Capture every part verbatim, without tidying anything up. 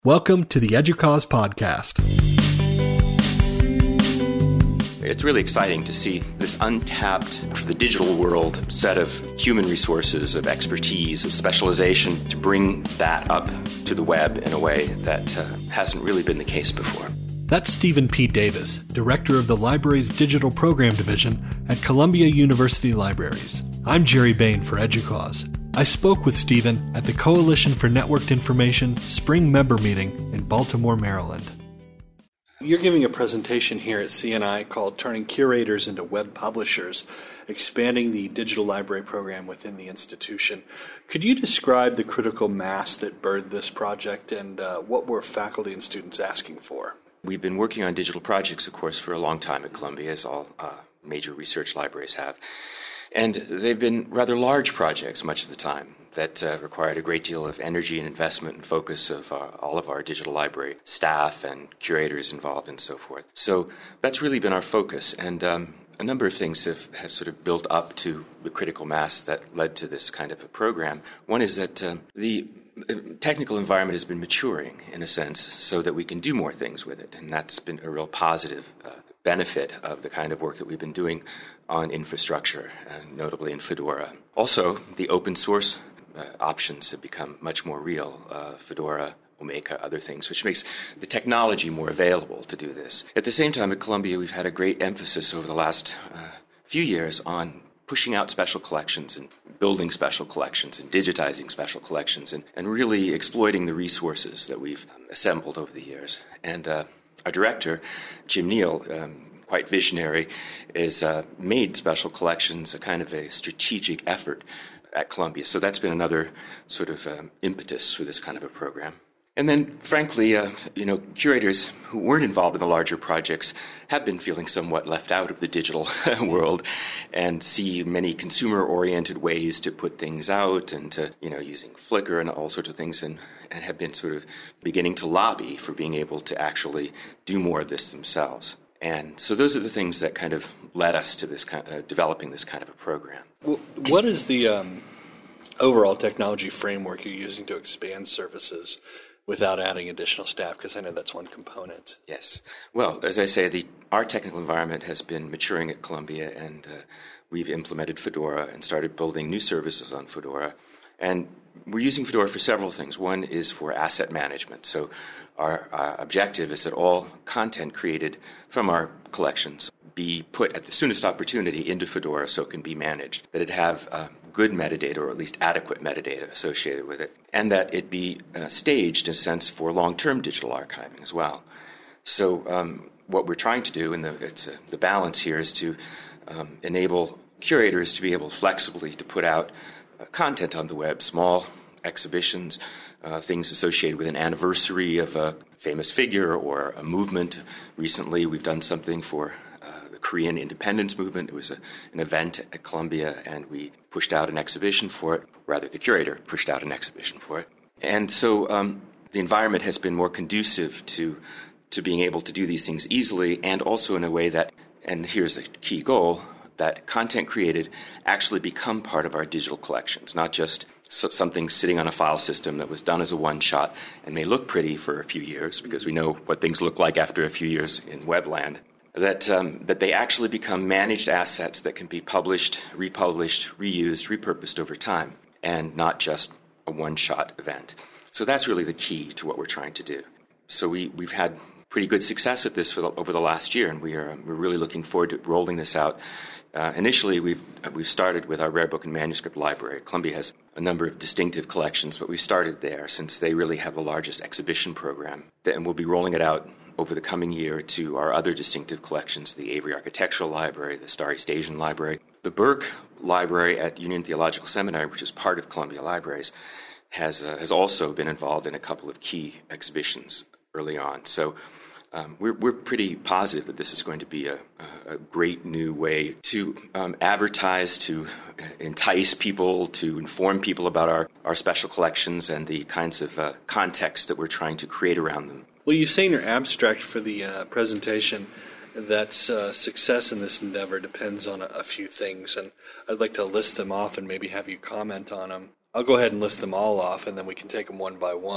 Welcome to the EDUCAUSE podcast. It's really exciting to see this untapped, for the digital world, set of human resources, of expertise, of specialization, to bring that up to the web in a way that uh, hasn't really been the case before. That's Stephen P. Davis, Director of the library's Digital Program Division at Columbia University Libraries. I'm Jerry Bain for EDUCAUSE. I spoke with Stephen at the Coalition for Networked Information Spring Member Meeting in Baltimore, Maryland. You're giving a presentation here at C N I called Turning Curators into Web Publishers, expanding the digital library program within the institution. Could you describe the critical mass that birthed this project and uh, what were faculty and students asking for? We've been working on digital projects, of course, for a long time at Columbia, as all uh, major research libraries have. And they've been rather large projects much of the time that uh, required a great deal of energy and investment and focus of uh, all of our digital library staff and curators involved and so forth. So that's really been our focus. And um, a number of things have, have sort of built up to the critical mass that led to this kind of a program. One is that uh, the technical environment has been maturing, in a sense, so that we can do more things with it. And that's been a real positive uh, benefit of the kind of work that we've been doing on infrastructure, uh, notably in Fedora. Also, the open source uh, options have become much more real. Uh, Fedora, Omeka, other things, which makes the technology more available to do this. At the same time, at Columbia, we've had a great emphasis over the last uh, few years on pushing out special collections and building special collections and digitizing special collections and, and really exploiting the resources that we've um, assembled over the years. And uh, our director, Jim Neal, um, quite visionary, has uh, made special collections a kind of a strategic effort at Columbia. So that's been another sort of um, impetus for this kind of a program. And then, frankly, uh, you know, curators who weren't involved in the larger projects have been feeling somewhat left out of the digital world and see many consumer-oriented ways to put things out and to, you know, using Flickr and all sorts of things and, and have been sort of beginning to lobby for being able to actually do more of this themselves. And so those are the things that kind of led us to this kind of, uh, developing this kind of a program. Well, what is the um, overall technology framework you're using to expand services without adding additional staff? Because I know that's one component. Yes. Well, as I say, the our technical environment has been maturing at Columbia, and uh, we've implemented Fedora and started building new services on Fedora. And we're using Fedora for several things. One is for asset management. So our uh, objective is that all content created from our collections be put at the soonest opportunity into Fedora so it can be managed, that it have uh, good metadata, or at least adequate metadata associated with it, and that it be uh, staged, in a sense, for long-term digital archiving as well. So um, what we're trying to do, and the, it's a, the balance here, is to um, enable curators to be able flexibly to put out uh, content on the web, small exhibitions, uh, things associated with an anniversary of a famous figure or a movement. Recently, we've done something for Korean independence movement. It was a, an event at Columbia, and we pushed out an exhibition for it. Rather, the curator pushed out an exhibition for it. And so um, the environment has been more conducive to to being able to do these things easily, and also in a way that, and here's the key goal, that content created actually become part of our digital collections, not just something sitting on a file system that was done as a one-shot and may look pretty for a few years, because we know what things look like after a few years in webland. That um, that they actually become managed assets that can be published, republished, reused, repurposed over time, and not just a one-shot event. So that's really the key to what we're trying to do. So we, we've had pretty good success at this for the, over the last year, and we are we're really looking forward to rolling this out. Uh, initially, we've we've started with our rare book and manuscript library. Columbia has a number of distinctive collections, but we started there since they really have the largest exhibition program, and we'll be rolling it out over the coming year to our other distinctive collections, the Avery Architectural Library, the Starr East Asian Library. The Burke Library at Union Theological Seminary, which is part of Columbia Libraries, has uh, has also been involved in a couple of key exhibitions early on. So um, we're we're pretty positive that this is going to be a, a great new way to um, advertise, to entice people, to inform people about our, our special collections and the kinds of uh, context that we're trying to create around them. Well, you say in your abstract for the uh, presentation that uh, success in this endeavor depends on a, a few things, and I'd like to list them off and maybe have you comment on them. I'll go ahead and list them all off, and then we can take them one by one.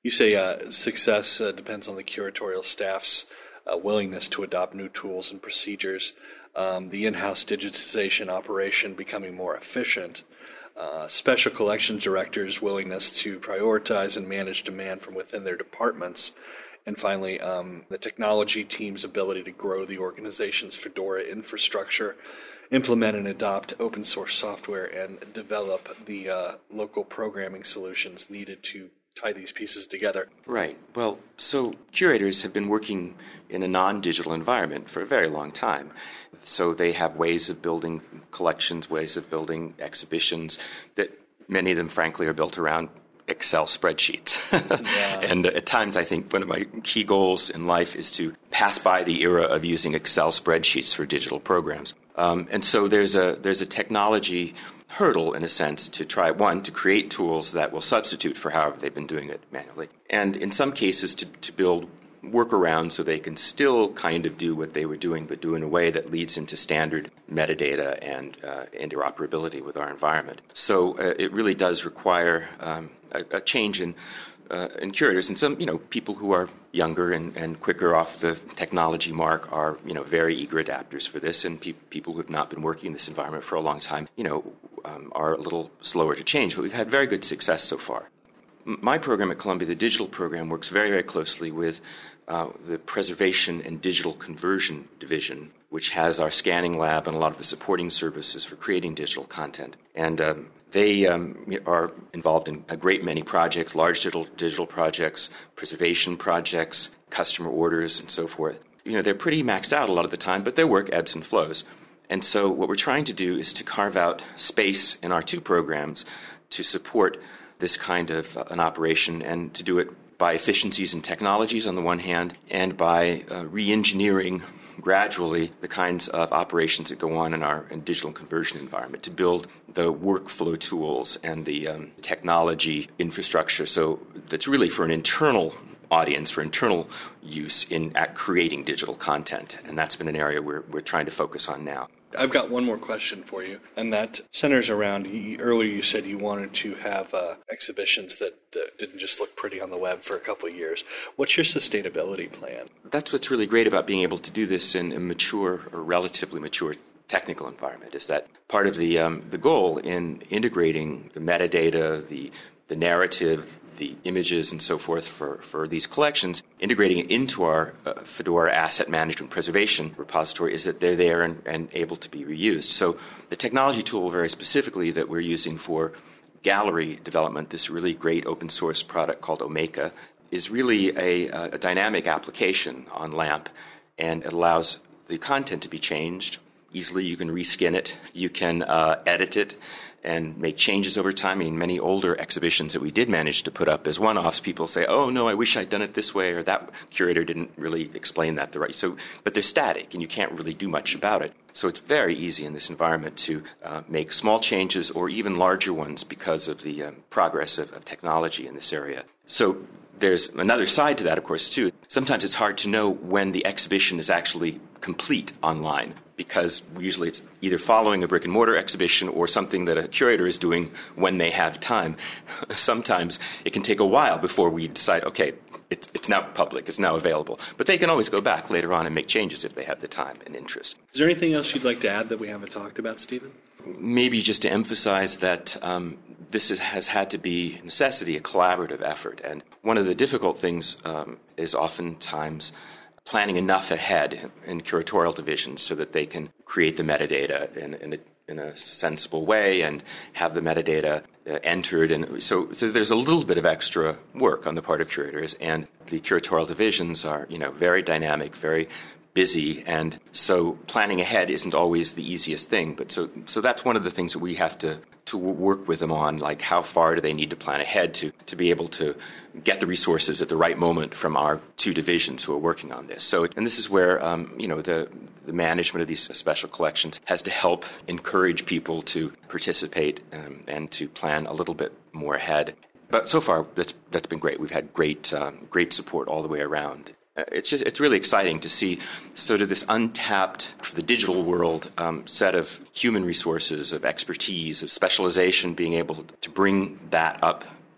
You say uh, success uh, depends on the curatorial staff's uh, willingness to adopt new tools and procedures, um, the in-house digitization operation becoming more efficient, uh, special collections directors' willingness to prioritize and manage demand from within their departments, and finally, um, the technology team's ability to grow the organization's Fedora infrastructure, implement and adopt open source software, and develop the uh, local programming solutions needed to tie these pieces together. Right. Well, so curators have been working in a non-digital environment for a very long time. So they have ways of building collections, ways of building exhibitions that many of them, frankly, are built around Excel spreadsheets. Yeah. And at times, I think one of my key goals in life is to pass by the era of using Excel spreadsheets for digital programs. Um, and so there's a there's a technology hurdle, in a sense, to try, one, to create tools that will substitute for however they've been doing it manually, and in some cases to, to build workarounds so they can still kind of do what they were doing, but do in a way that leads into standard metadata and uh, interoperability with our environment. So uh, it really does require um, a, a change in uh, in curators, and some, you know, people who are younger and, and quicker off the technology mark are, you know, very eager adapters for this, and pe- people who have not been working in this environment for a long time, you know, um, are a little slower to change. But we've had very good success so far. M- my program at Columbia, the digital program, works very, very closely with uh, the Preservation and Digital Conversion Division, which has our scanning lab and a lot of the supporting services for creating digital content. And um, They um, are involved in a great many projects, large digital, digital projects, preservation projects, customer orders, and so forth. You know, they're pretty maxed out a lot of the time, but their work ebbs and flows. And so what we're trying to do is to carve out space in our two programs to support this kind of uh, an operation, and to do it by efficiencies in technologies on the one hand, and by uh, re-engineering gradually the kinds of operations that go on in our in digital conversion environment, to build the workflow tools and the um, technology infrastructure. So that's really for an internal audience, for internal use in at creating digital content. And that's been an area we're, we're trying to focus on now. I've got one more question for you, and that centers around, you, earlier you said you wanted to have uh, exhibitions that uh, didn't just look pretty on the web for a couple of years. What's your sustainability plan? That's what's really great about being able to do this in a mature or relatively mature technical environment, is that part of the um, the goal in integrating the metadata, the the narrative, the images and so forth for, for these collections, integrating it into our uh, Fedora asset management preservation repository, is that they're there and, and able to be reused. So the technology tool very specifically that we're using for gallery development, this really great open source product called Omeka, is really a, a dynamic application on LAMP, and it allows the content to be changed easily. You can reskin it, you can uh, edit it, and make changes over time. I mean, many older exhibitions that we did manage to put up as one-offs, people say, oh, no, I wish I'd done it this way, or that curator didn't really explain that the right. So, but they're static, and you can't really do much about it. So it's very easy in this environment to uh, make small changes or even larger ones because of the um, progress of, of technology in this area. So there's another side to that, of course, too. Sometimes it's hard to know when the exhibition is actually complete online, because usually it's either following a brick and mortar exhibition or something that a curator is doing when they have time. Sometimes it can take a while before we decide, okay, it's, it's now public, it's now available. But they can always go back later on and make changes if they have the time and interest. Is there anything else you'd like to add that we haven't talked about, Stephen? Maybe just to emphasize that um, this is, has had to be necessity, a collaborative effort. And one of the difficult things um, is oftentimes planning enough ahead in curatorial divisions so that they can create the metadata in, in, a, in a sensible way and have the metadata uh, entered. And so, so there's a little bit of extra work on the part of curators, and the curatorial divisions are, you know, very dynamic, very busy, and so planning ahead isn't always the easiest thing. But so so that's one of the things that we have to to work with them on, like how far do they need to plan ahead to to be able to get the resources at the right moment from our two divisions who are working on this. So, and this is where um, you know the the management of these special collections has to help encourage people to participate um, and to plan a little bit more ahead. But so far, that's that's been great. We've had great um, great support all the way around. It's just it's really exciting to see sort of this untapped, for the digital world, um, set of human resources, of expertise, of specialization, being able to bring that up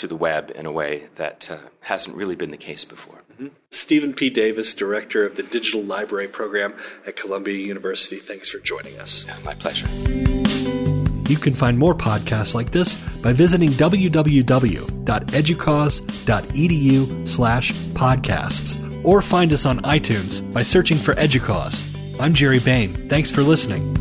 to the web in a way that uh, hasn't really been the case before. Mm-hmm. Stephen P. Davis, Director of the Digital Library Program at Columbia University. Thanks for joining us. Yeah, my pleasure. You can find more podcasts like this by visiting www.educause.edu slash podcasts or find us on iTunes by searching for EDUCAUSE. I'm Jerry Bain. Thanks for listening.